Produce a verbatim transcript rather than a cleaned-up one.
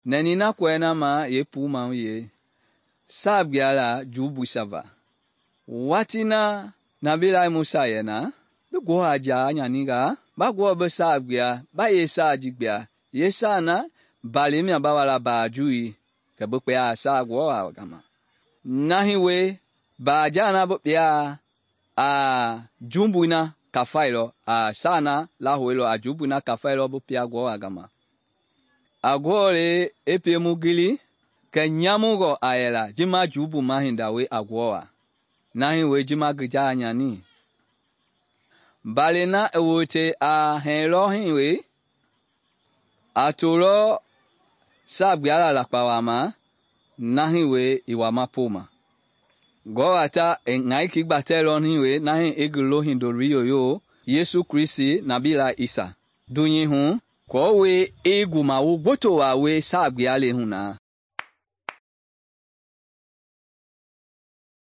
Nenina kwena ma ye puma ye. Sabgiala jubu sava. Watina nabila musa yena. Bego aja nyaniga. Bagwo be sabgia. Ba ye sa jigbia. Ye sa na. Balimia bawala ba jui. Kabukwe a sa gwo agama. Nahiwe. Ba jana bupia. A jumbuina kafailo. A sana lahuelo a jumbuina kafailo bupia gwo agama. Agwore epe mugili ke nyamugo ayela jima jubu mahindawe agwoa nahi we jima gija anyani balena ewote a henlo hinwe aturo sabgiala lakpawama nahi we iwama poma goata ngaiki gbatelo hinwe nahi egulo hindorio yo Yesu Kristi nabila Isa dunyi hu Kowe egu ma wo boto wa we sabgiale huna.